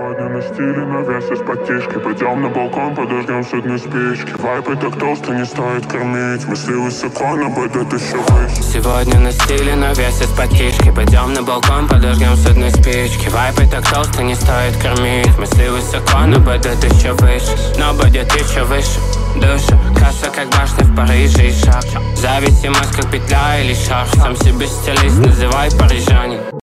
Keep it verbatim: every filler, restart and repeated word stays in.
Сегодня на стиле, на весе с подтяжкой. Пойдем на балкон, подожгем с одной спички. Вайп и так толсто, не стоит кормить. Мысли высоко, но будет еще выше. Сегодня на стиле, на весе с подтяжкой. Пойдем на балкон, подожгем с одной спички. Вайп и так толсто, не стоит кормить. Мысли высоко, но будет еще выше. Но будет еще выше. Душа, касса как башня в Париже и шаг. Зависимость как петля или шар. Сам себе стилист, называй парижанин.